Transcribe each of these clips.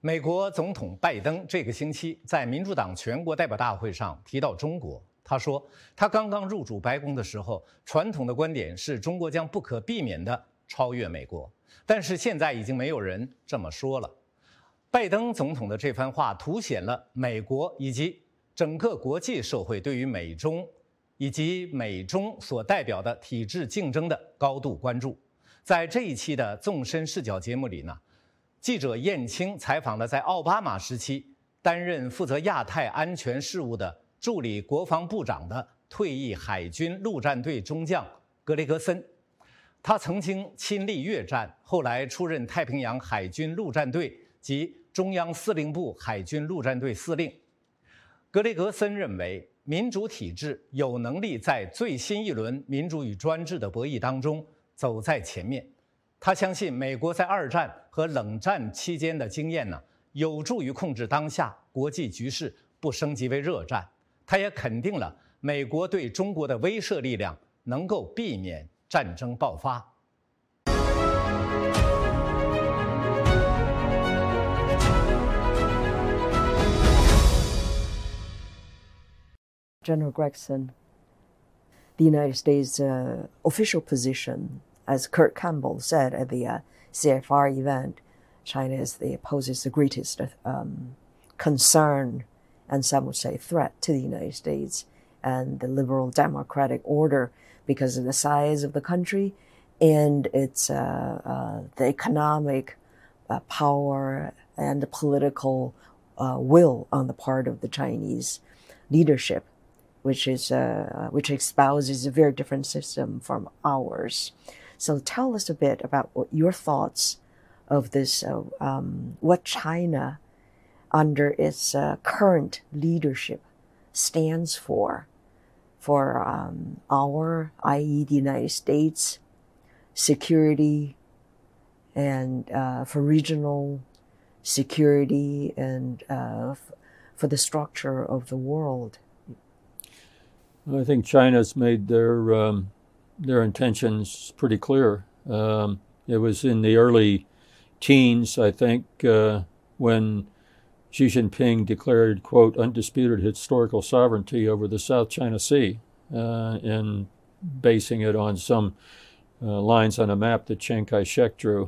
美国总统拜登这个星期在民主党全国代表大会上提到中国。他说，他刚刚入主白宫的时候，传统的观点是中国将不可避免地超越美国，但是现在已经没有人这么说了。拜登总统的这番话凸显了美国以及整个国际社会对于美中以及美中所代表的体制竞争的高度关注。在这一期的纵深视角节目里呢，记者燕青采访了在奥巴马时期担任负责亚太安全事务的助理国防部长的退役海军陆战队中将格雷格森。他曾经亲历越战，后来出任太平洋海军陆战队及中央司令部海军陆战队司令。格雷格森认为，民主体制有能力在最新一轮民主与专制的博弈当中走在前面。他相信美国在二战和冷战期间的经验呢，有助于控制当下国际局势不升级为热战。他也肯定了美国对中国的威慑力量能够避免战争爆发。 General Gregson, the United States' official position, as Kurt Campbell said at the CFR event, China poses the greatest concern and some would say threat to the United States and the liberal democratic order because of the size of the country and its the economic power and the political will on the part of the Chinese leadership, which espouses a very different system from ours. So tell us a bit about your thoughts of this, what China under its current leadership stands for our, i.e. the United States, security and for regional security and for the structure of the world. I think China's made their intentions pretty clear. It was in the early teens, I think, when Xi Jinping declared, quote, undisputed historical sovereignty over the South China Sea, and basing it on some lines on a map that Chiang Kai-shek drew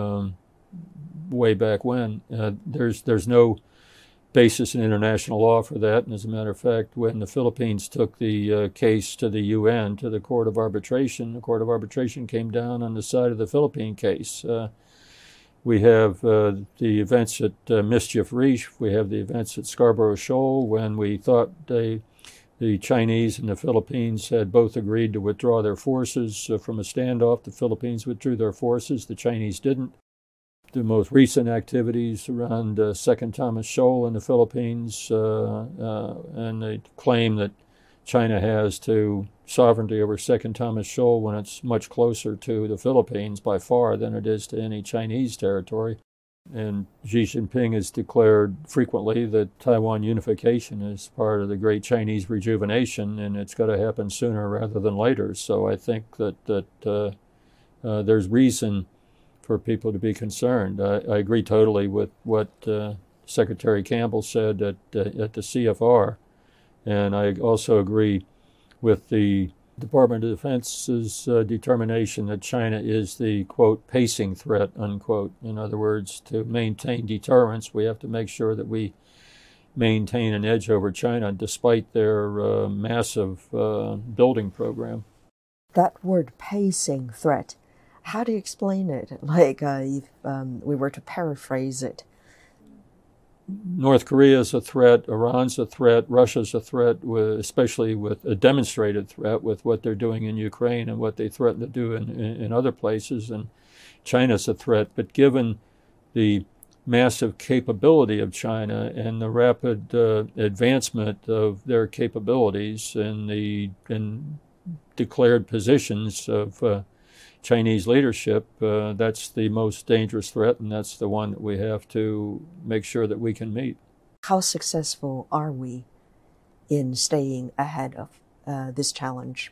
way back when. There's no basis in international law for that, and as a matter of fact, when the Philippines took the case to the UN, to the Court of Arbitration, the Court of Arbitration came down on the side of the Philippine case. We have the events at Mischief Reef. We have the events at Scarborough Shoal when we thought the Chinese and the Philippines had both agreed to withdraw their forces from a standoff. The Philippines withdrew their forces. The Chinese didn't. The most recent activities around Second Thomas Shoal in the Philippines and the claim that China has to sovereignty over Second Thomas Shoal when it's much closer to the Philippines by far than it is to any Chinese territory. And Xi Jinping has declared frequently that Taiwan unification is part of the great Chinese rejuvenation, and it's got to happen sooner rather than later. So I think that there's reason for people to be concerned. I agree totally with what Secretary Campbell said at the CFR, and I also agree with the Department of Defense's determination that China is the, quote, pacing threat, unquote. In other words, to maintain deterrence, we have to make sure that we maintain an edge over China despite their massive building program. That word pacing threat, how do you explain it? Like if we were to paraphrase it. North Korea is a threat, Iran's a threat, Russia's a threat, especially with a demonstrated threat with what they're doing in Ukraine and what they threaten to do in other places, and China's a threat. But given the massive capability of China and the rapid advancement of their capabilities and the declared positions of Chinese leadership, that's the most dangerous threat, and that's the one that we have to make sure that we can meet. How successful are we in staying ahead of this challenge?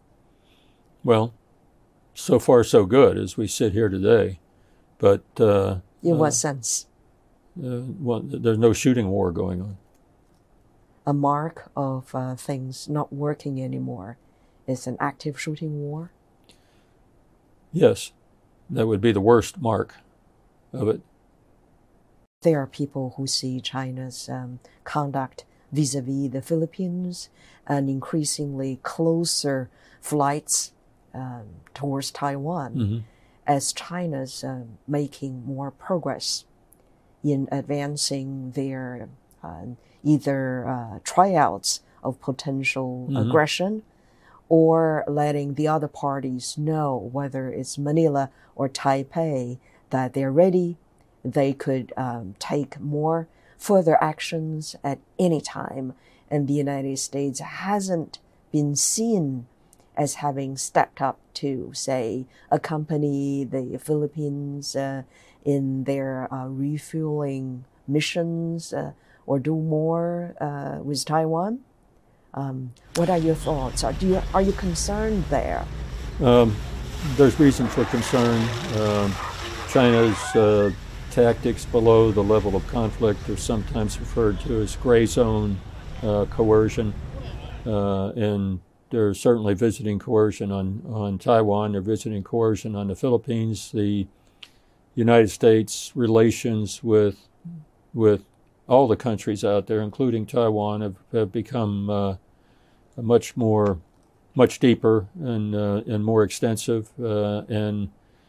Well, so far so good as we sit here today. But in what sense? there's no shooting war going on. A mark of things not working anymore is an active shooting war? Yes, that would be the worst mark of it. There are people who see China's conduct vis-a-vis the Philippines and increasingly closer flights towards Taiwan as China's making more progress in advancing their either tryouts of potential aggression or letting the other parties know, whether it's Manila or Taipei, that they're ready. They could take more further actions at any time. And the United States hasn't been seen as having stepped up to, say, accompany the Philippines in their refueling missions or do more with Taiwan. What are your thoughts? Are you concerned there? There's reason for concern. China's tactics below the level of conflict are sometimes referred to as gray zone coercion, and they're certainly visiting coercion on Taiwan. They're visiting coercion on the Philippines. The United States relations with all the countries out there, including Taiwan, have become much deeper and more extensive, and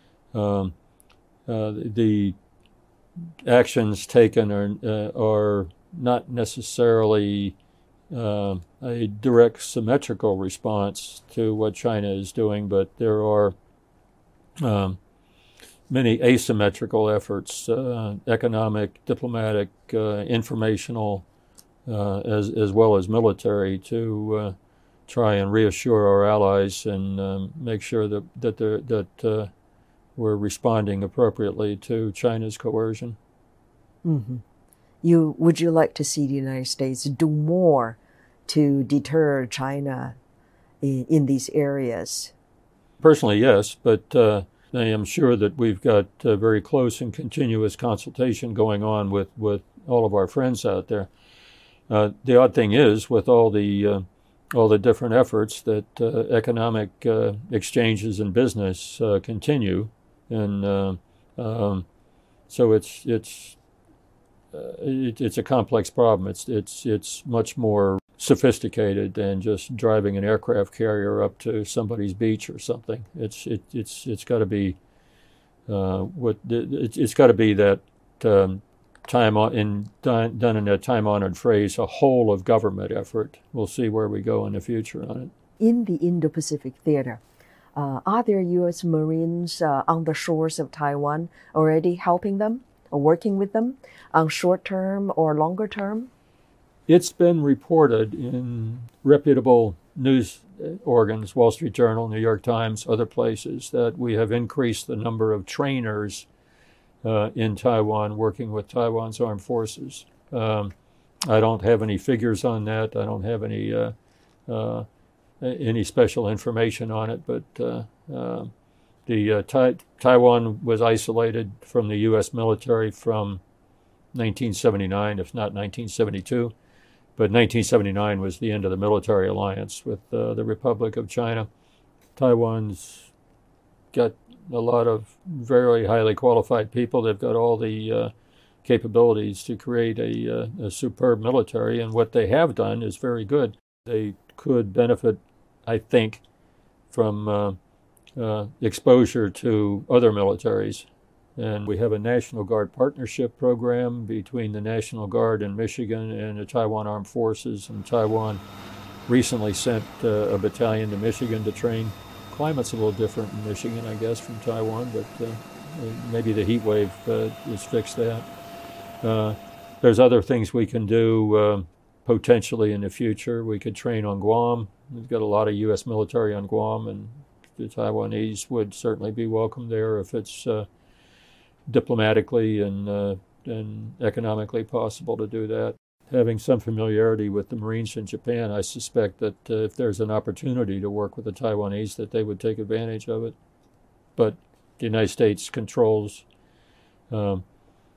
the actions taken are not necessarily a direct symmetrical response to what China is doing, but there are many asymmetrical efforts, economic, diplomatic, informational, as well as military, to try and reassure our allies and make sure that we're responding appropriately to China's coercion. Mm-hmm. Would you like to see the United States do more to deter China in these areas? Personally, yes, but I am sure that we've got very close and continuous consultation going on with all of our friends out there. The odd thing is, with all the different efforts, that economic exchanges and business continue, and so it's a complex problem. It's much more sophisticated than just driving an aircraft carrier up to somebody's beach or something. It's got to be it's got to be that done in that time-honored phrase, a whole of government effort. We'll see where we go in the future on it. In the Indo-Pacific theater, are there U.S. Marines on the shores of Taiwan already helping them or working with them on short-term or longer term? It's been reported in reputable news organs, Wall Street Journal, New York Times, other places, that we have increased the number of trainers in Taiwan working with Taiwan's armed forces. I don't have any figures on that. I don't have any special information on it, but Taiwan was isolated from the U.S. military from 1979, if not 1972. But 1979 was the end of the military alliance with the Republic of China. Taiwan's got a lot of very highly qualified people. They've got all the capabilities to create a superb military, and what they have done is very good. They could benefit, I think, from exposure to other militaries. And we have a National Guard partnership program between the National Guard in Michigan and the Taiwan Armed Forces. And Taiwan recently sent a battalion to Michigan to train. Climate's a little different in Michigan, I guess, from Taiwan, but maybe the heat wave has fixed that. There's other things we can do potentially in the future. We could train on Guam. We've got a lot of U.S. military on Guam, and the Taiwanese would certainly be welcome there if it's diplomatically and economically possible to do that. Having some familiarity with the Marines in Japan, I suspect that if there's an opportunity to work with the Taiwanese, that they would take advantage of it. But the United States controls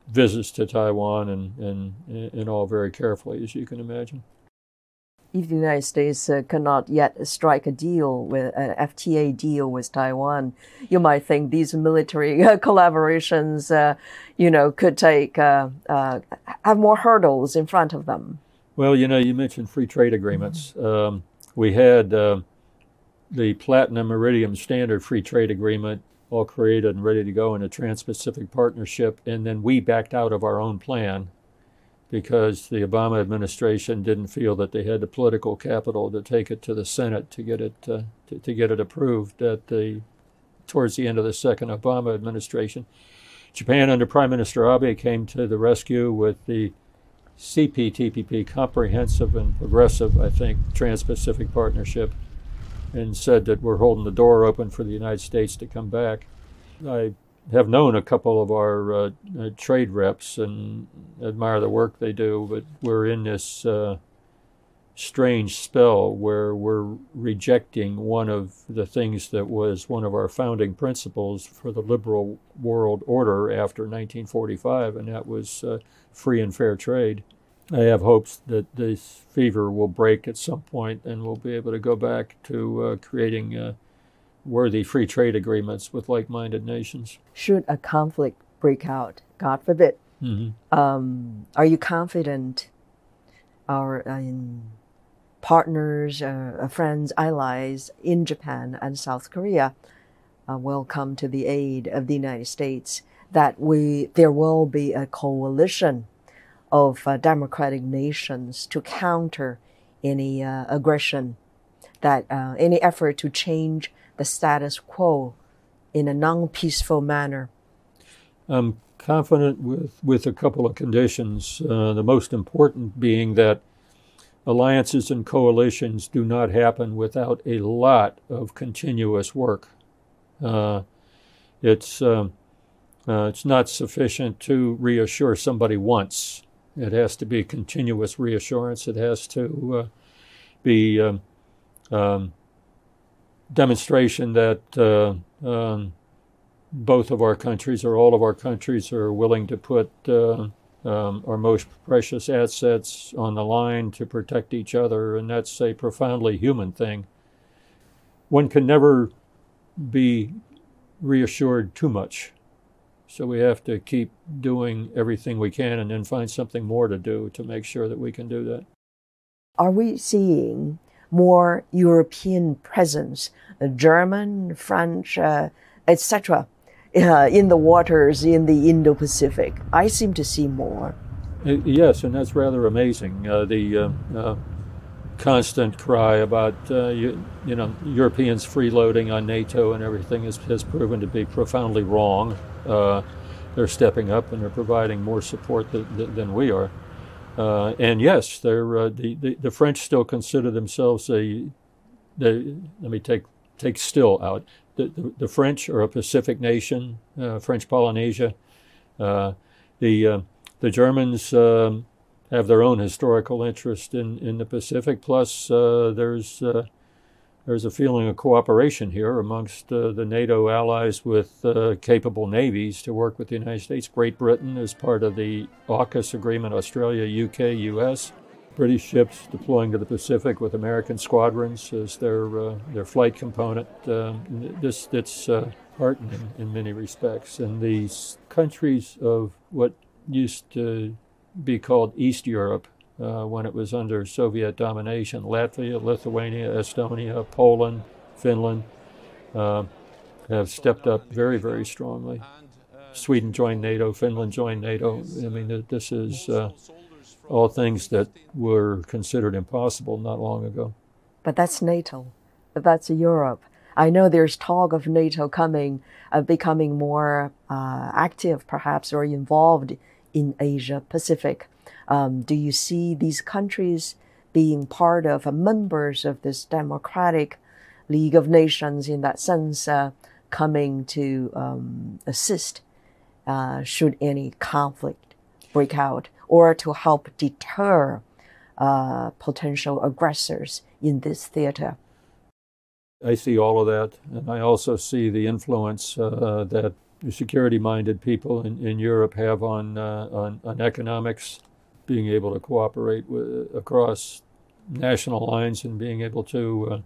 visits to Taiwan and all very carefully, as you can imagine. If the United States cannot yet strike a deal with an FTA deal with Taiwan, you might think these military collaborations, could take have more hurdles in front of them. Well, you mentioned free trade agreements. We had the Platinum Iridium Standard Free Trade Agreement all created and ready to go in a Trans-Pacific Partnership, and then we backed out of our own plan because the Obama administration didn't feel that they had the political capital to take it to the Senate to get it to get it approved towards the end of the second Obama administration. Japan under Prime Minister Abe came to the rescue with the CPTPP, Comprehensive and Progressive, I think, Trans-Pacific Partnership, and said that we're holding the door open for the United States to come back. I have known a couple of our trade reps and admire the work they do, but we're in this strange spell where we're rejecting one of the things that was one of our founding principles for the liberal world order after 1945, and that was free and fair trade. I have hopes that this fever will break at some point and we'll be able to go back to creating worthy free trade agreements with like-minded nations. Should a conflict break out, God forbid, are you confident our partners, friends, allies in Japan and South Korea will come to the aid of the United States, that there will be a coalition of democratic nations to counter any aggression, that any effort to change the status quo in a non-peaceful manner? I'm confident with a couple of conditions, the most important being that alliances and coalitions do not happen without a lot of continuous work. It's not sufficient to reassure somebody once. It has to be continuous reassurance. It has to be demonstration that both of our countries or all of our countries are willing to put our most precious assets on the line to protect each other, and that's a profoundly human thing. One can never be reassured too much. So we have to keep doing everything we can and then find something more to do to make sure that we can do that. Are we seeing more European presence, German, French, etc., in the waters in the Indo-Pacific? I seem to see more. Yes, and that's rather amazing. The constant cry about Europeans freeloading on NATO and everything has proven to be profoundly wrong. They're stepping up and they're providing more support than we are. And yes, the French still consider themselves let me take still out. The French are a Pacific nation, French Polynesia. The Germans have their own historical interest in the Pacific. Plus, there's a feeling of cooperation here amongst the NATO allies with capable navies to work with the United States. Great Britain is part of the AUKUS agreement, Australia, UK, US. British ships deploying to the Pacific with American squadrons as their flight component. It's heartening in many respects. And these countries of what used to be called East Europe when it was under Soviet domination, Latvia, Lithuania, Estonia, Poland, Finland, have stepped up very, very strongly. Sweden joined NATO, Finland joined NATO. I mean, this is all things that were considered impossible not long ago. But that's NATO. That's Europe. I know there's talk of NATO becoming more active, perhaps, or involved in Asia Pacific. Do you see these countries being part of members of this democratic League of Nations in that sense, coming to assist should any conflict break out, or to help deter potential aggressors in this theater? I see all of that, and I also see the influence that security-minded people in Europe have on economics, being able to cooperate across national lines and being able to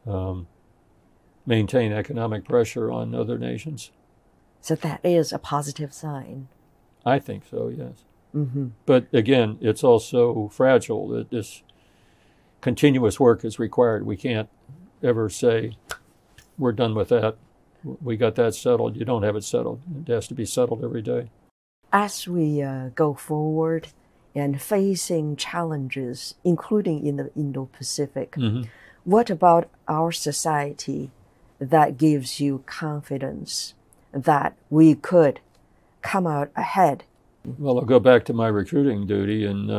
maintain economic pressure on other nations. So that is a positive sign. I think so, yes. Mm-hmm. But again, it's also fragile. That this continuous work is required. We can't ever say, we're done with that. We got that settled. You don't have it settled. It has to be settled every day. As we go forward and facing challenges, including in the Indo-Pacific, what about our society that gives you confidence that we could come out ahead? Well, I'll go back to my recruiting duty and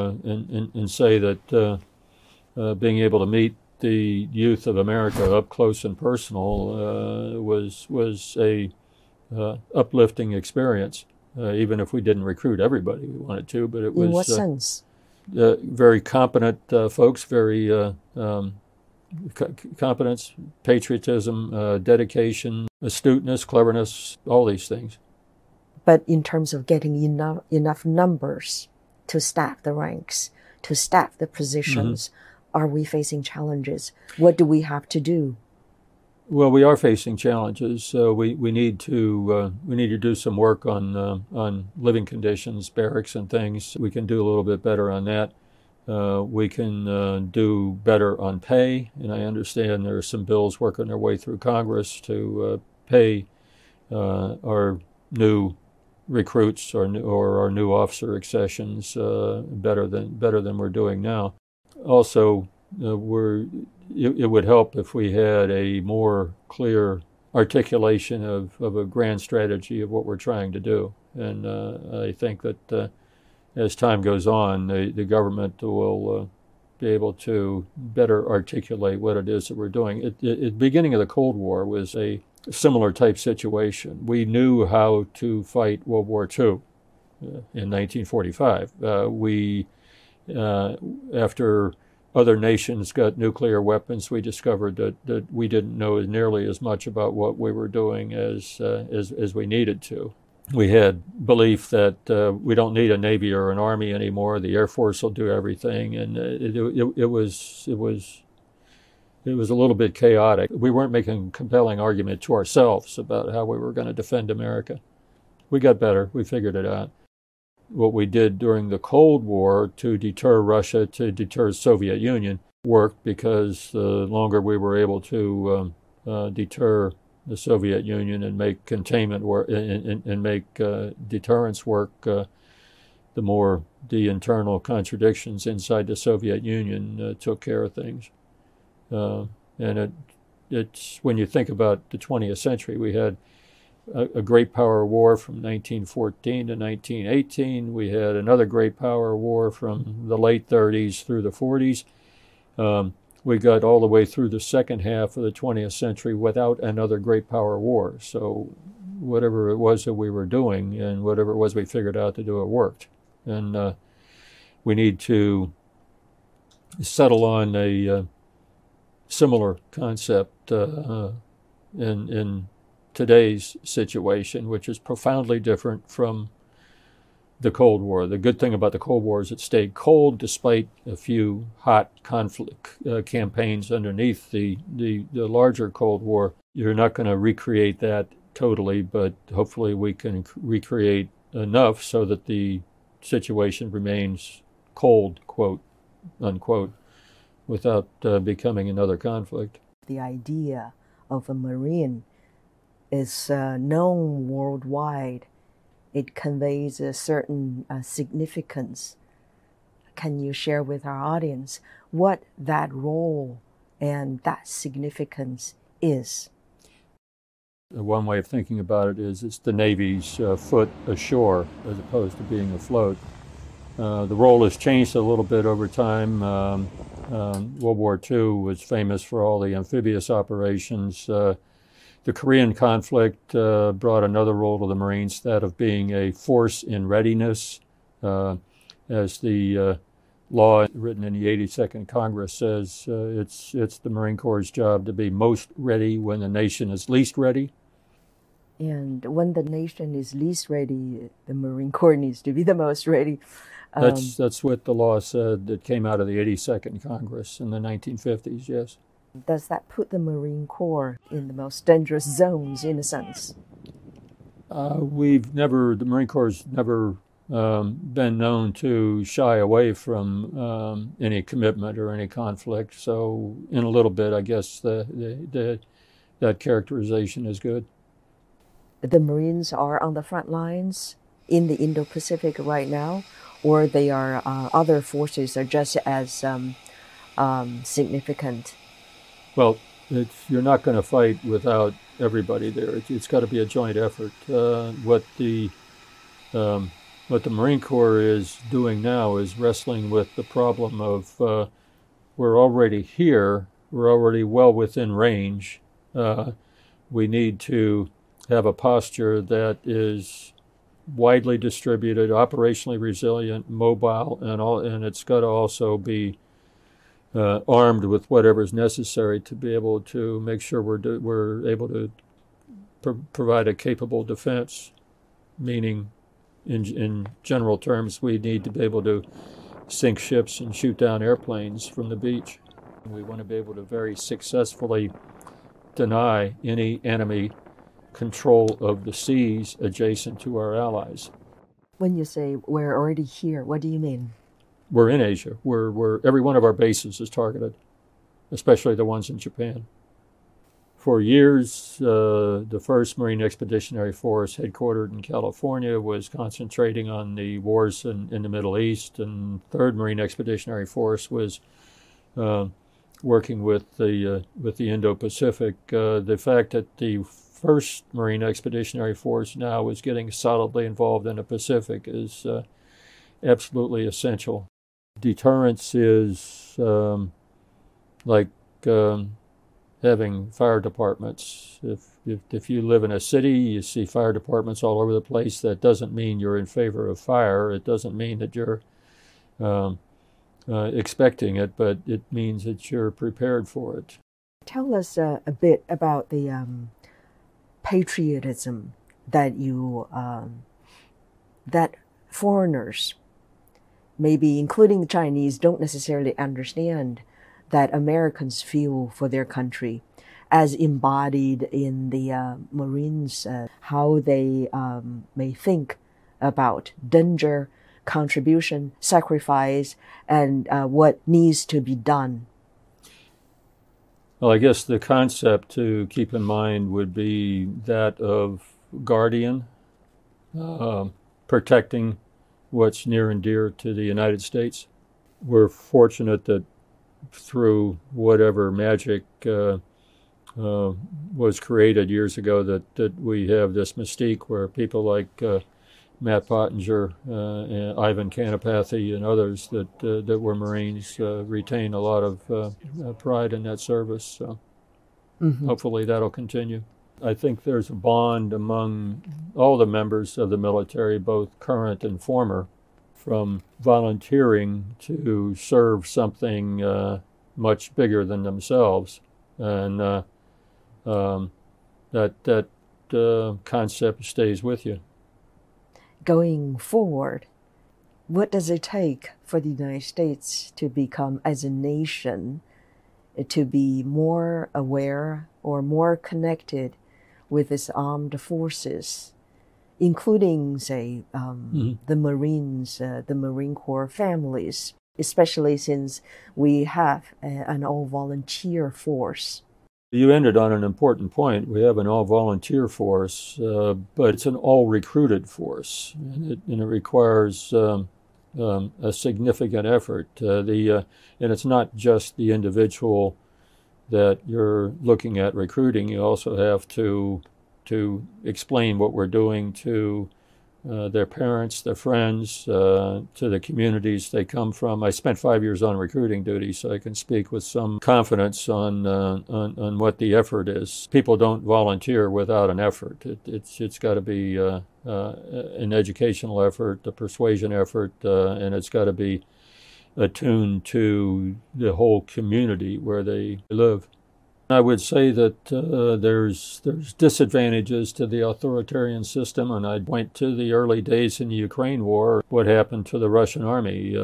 say that being able to meet the youth of America up close and personal was a uplifting experience. Even if we didn't recruit everybody we wanted to, but it was. In what sense? Very competent folks, very competence, patriotism, dedication, astuteness, cleverness, all these things. But in terms of getting enough numbers to staff the ranks, to staff the positions, are we facing challenges? What do we have to do? Well, we are facing challenges. So we need to do some work on living conditions, barracks, and things. We can do a little bit better on that. We can do better on pay, and I understand there are some bills working their way through Congress to pay our new recruits or our new officer accessions better than we're doing now. Also, it would help if we had a more clear articulation of a grand strategy of what we're trying to do. And I think that as time goes on, the government will be able to better articulate what it is that we're doing. At the beginning of the Cold War was a similar type situation. We knew how to fight World War II in 1945. After other nations got nuclear weapons, we discovered that we didn't know nearly as much about what we were doing as we needed to. We had belief that we don't need a Navy or an Army anymore. The Air Force will do everything, and it was a little bit chaotic. We weren't making a compelling argument to ourselves about how we were going to defend America. We got better. We figured it out. What we did during the Cold War to deter Russia, to deter the Soviet Union, worked because the longer we were able to deter the Soviet Union and make containment work and make deterrence work, the more the internal contradictions inside the Soviet Union took care of things. And it's when you think about the 20th century, we had a great power war from 1914 to 1918. We had another great power war from the late 30s through the 40s. We got all the way through the second half of the 20th century without another great power war. So whatever it was that we were doing and whatever it was we figured out to do, it worked. And we need to settle on a similar concept in today's situation, which is profoundly different from the Cold War. The good thing about the Cold War is it stayed cold despite a few hot conflict campaigns underneath the larger Cold War. You're not going to recreate that totally, but hopefully we can recreate enough so that the situation remains cold, quote, unquote, without becoming another conflict. The idea of a Marine is known worldwide. It conveys a certain significance. Can you share with our audience what that role and that significance is? One way of thinking about it is it's the Navy's foot ashore as opposed to being afloat. The role has changed a little bit over time. World War II was famous for all the amphibious operations. The Korean conflict brought another role to the Marines, that of being a force in readiness. As the law written in the 82nd Congress says, it's the Marine Corps' job to be most ready when the nation is least ready. And when the nation is least ready, the Marine Corps needs to be the most ready. That's what the law said that came out of the 82nd Congress in the 1950s, yes. Does that put the Marine Corps in the most dangerous zones, in a sense? The Marine Corps has never been known to shy away from any commitment or any conflict. So in a little bit, I guess that characterization is good. The Marines are on the front lines in the Indo-Pacific right now, or they are other forces are just as significant? Well, you're not going to fight without everybody there. It's got to be a joint effort. What the Marine Corps is doing now is wrestling with the problem of we're already here, we're already well within range. We need to have a posture that is widely distributed, operationally resilient, mobile, and it's got to also be armed with whatever is necessary to be able to make sure we're able to provide a capable defense. Meaning, in general terms, we need to be able to sink ships and shoot down airplanes from the beach. We want to be able to very successfully deny any enemy control of the seas adjacent to our allies. When you say we're already here, what do you mean? We're in Asia. We're every one of our bases is targeted, especially the ones in Japan. For years, the 1st Marine Expeditionary Force, headquartered in California, was concentrating on the wars in the Middle East, and 3rd Marine Expeditionary Force was working with the Indo-Pacific. The fact that the 1st Marine Expeditionary Force now is getting solidly involved in the Pacific is absolutely essential. Deterrence is like having fire departments. If you live in a city, you see fire departments all over the place. That doesn't mean you're in favor of fire. It doesn't mean that you're expecting it, but it means that you're prepared for it. Tell us a bit about the patriotism that that foreigners, maybe including the Chinese, don't necessarily understand that Americans feel for their country, as embodied in the Marines, how they may think about danger, contribution, sacrifice, and what needs to be done. Well, I guess the concept to keep in mind would be that of guardian, protecting what's near and dear to the United States. We're fortunate that through whatever magic was created years ago, that we have this mystique where people like Matt Pottinger, Ivan Kanapathy, and others that were Marines retain a lot of pride in that service. So hopefully that'll continue. I think there's a bond among all the members of the military, both current and former, from volunteering to serve something much bigger than themselves. And that concept stays with you. Going forward, what does it take for the United States to become, as a nation, to be more aware or more connected with its armed forces, including, say, the Marines, the Marine Corps families, especially since we have an all-volunteer force? You ended on an important point. We have an all-volunteer force, but it's an all-recruited force, and it requires a significant effort. And it's not just the individual that you're looking at recruiting. You also have to explain what we're doing to their parents, their friends, to the communities they come from. I spent 5 years on recruiting duty, so I can speak with some confidence on what the effort is. People don't volunteer without an effort. It's got to be an educational effort, a persuasion effort, and it's got to be attuned to the whole community where they live. I would say that there's disadvantages to the authoritarian system, and I'd point to the early days in the Ukraine war, what happened to the Russian army.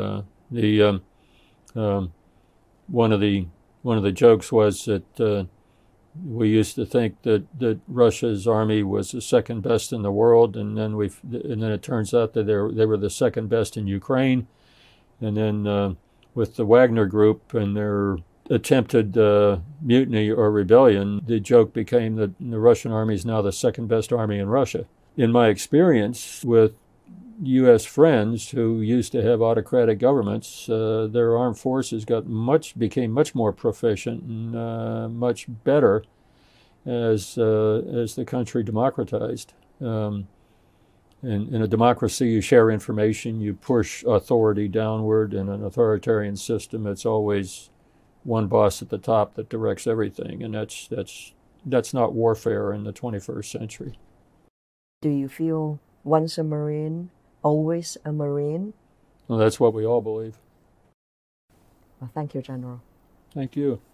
One of the jokes was that we used to think that Russia's army was the second best in the world, and then it turns out that they were the second best in Ukraine, and then with the Wagner Group and their attempted mutiny or rebellion, the joke became that the Russian army is now the second best army in Russia. In my experience with U.S. friends who used to have autocratic governments, their armed forces became much more proficient and much better as the country democratized. In a democracy, you share information, you push authority downward. In an authoritarian system, it's always one boss at the top that directs everything, and that's not warfare in the 21st century. Do you feel once a Marine, always a Marine? Well, that's what we all believe. Well, thank you, General. Thank you.